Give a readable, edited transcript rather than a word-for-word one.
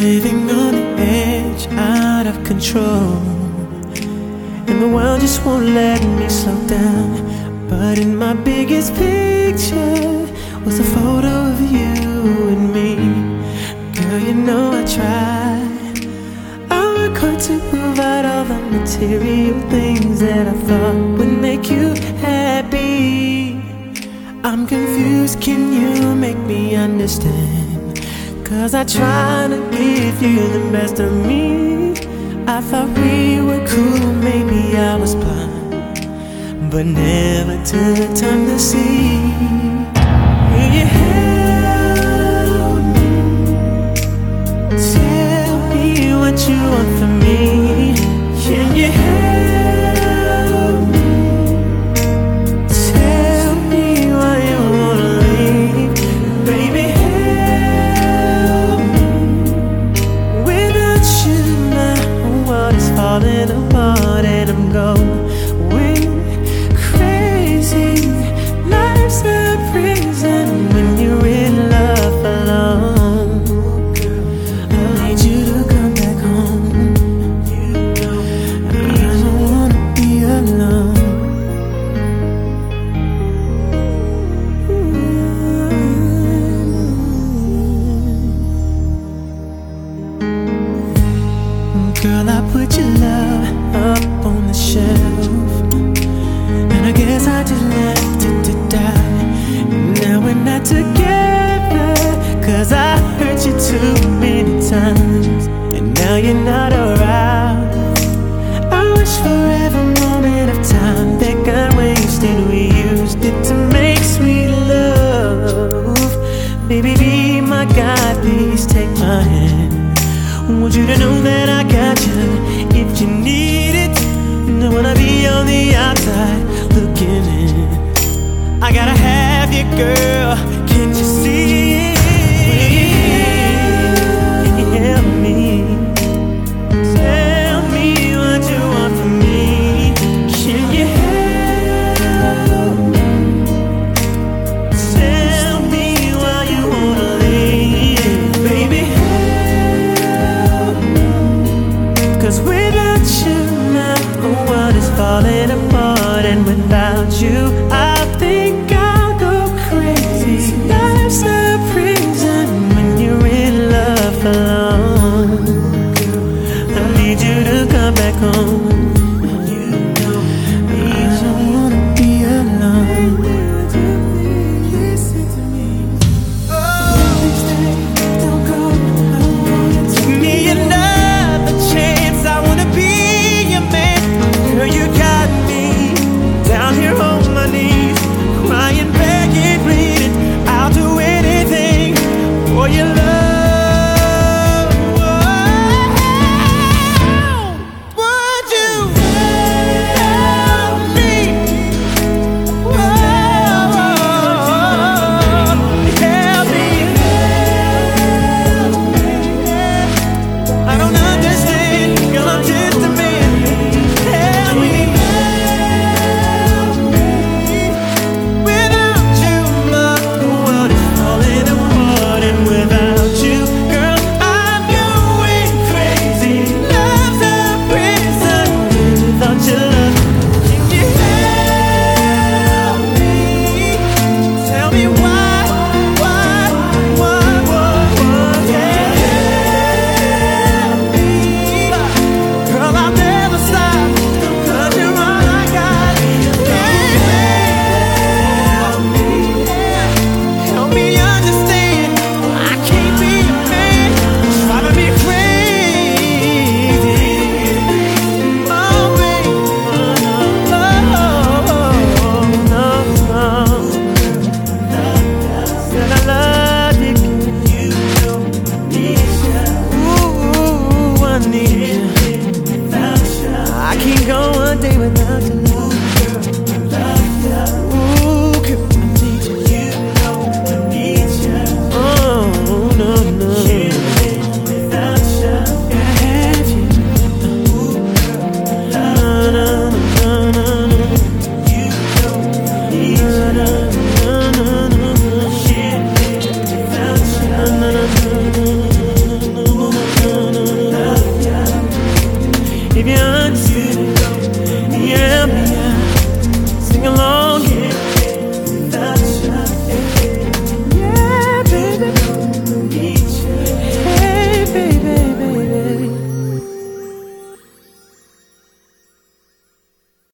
living on the edge, out of control, and the world just won't let me slow down. But in my biggest picture was a photo of you and me. Girl, you know I tried. I work hard to provide all the material things that I thought would make you happy. I'm confused, can you make me understand? 'Cause I try to give you the best of me. I thought we were cool, maybe I was blind, but never took time to see. Will you help me? Tell me what you want from me. Can you help me? Tell me why you wanna leave. Baby, help me. Without you, my world is falling apart and I'm going crazy. Life's a prison when you're in love alone. I need you to come back home. I don't wanna be alone. Girl, I put your love up on the shelf, and I guess I just left it to die. Now we're not together, 'cause I hurt you too many times, and now you're not around. I wish for every moment of time that got wasted, we used it to make sweet love. Baby, be my guy, please take my hand. Want you to know that I got you if you need it. Don't wanna be on the outside looking in. I gotta have you, girl. Can't you see it? Will you help me? Tell me what you want from me. Can you help me? Tell me why you wanna leave, baby. 'Cause without you, now the world is falling apart, and without you, I think I'll go crazy. Life's a if you understood.